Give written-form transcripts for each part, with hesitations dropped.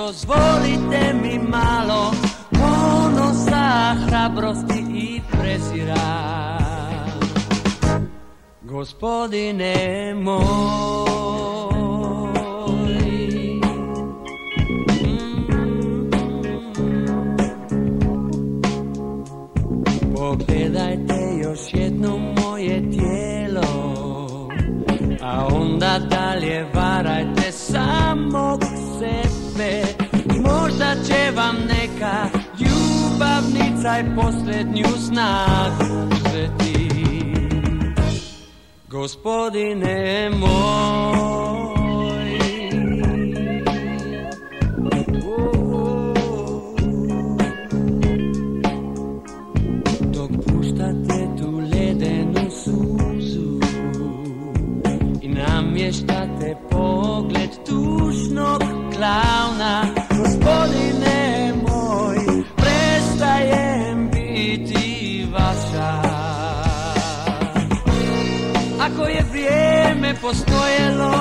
dozvolite mi malo ponosa, hrabrosti i prezira. Gospodine moj, pogledajte još jednom moje tijelo, a onda dalje varajte samog sebe. Možda će vam neka ljubavnica i posljednju snagu uzeti. Gospodine moj, dok puštate tu ledenu suzu i namještate pogled tužnog klauna, gospodine moj, prestajem biti vaša. Ako je vrijeme postojalo,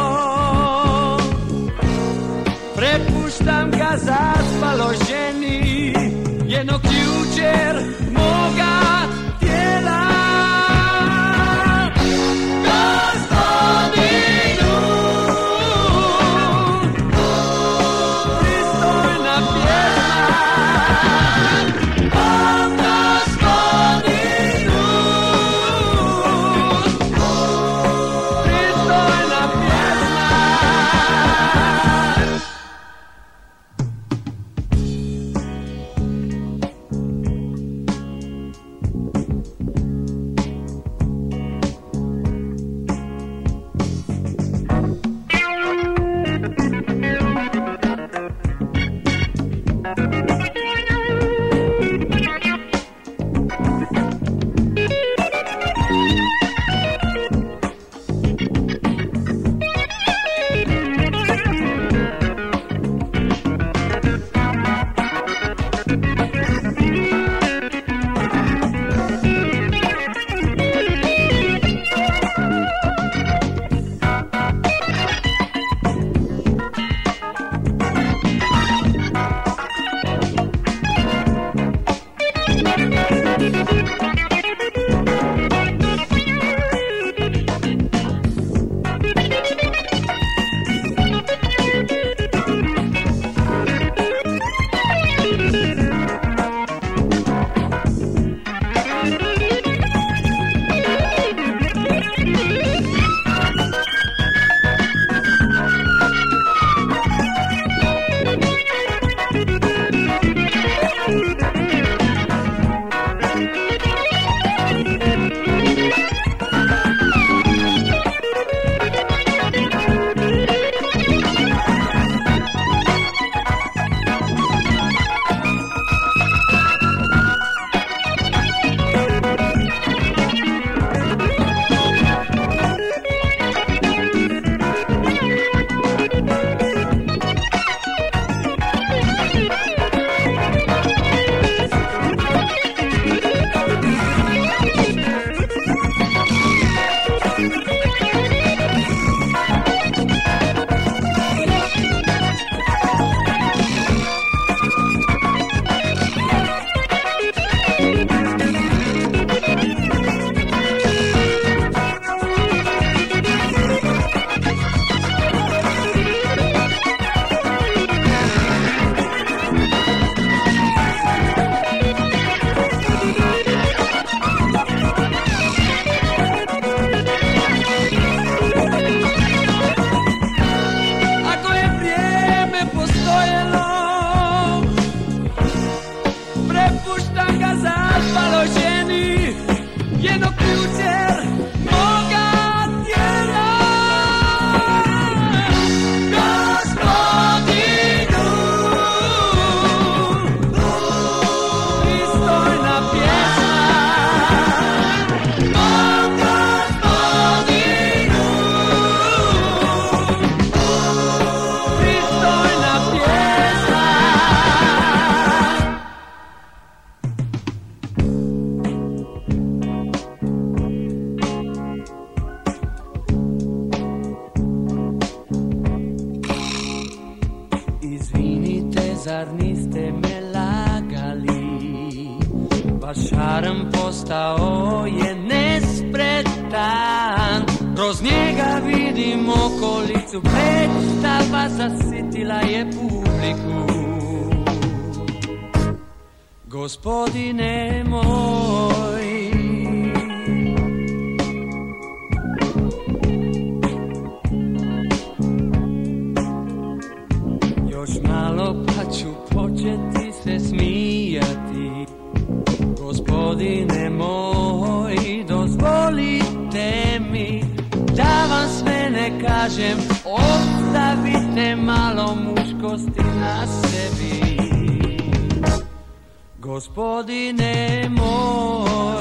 prepuštam ga zaspalo ženi, jednog jučer moga tijela. a šarm postao je nespretan. Kroz njega vidim okolicu, predstava zasitila je publiku. Gospodine moj, još malo pa ću početi se smijati. Gospodine moj, dozvolite mi da vam sve ne kažem, ostavite malo muškosti na sebi. Gospodine moj,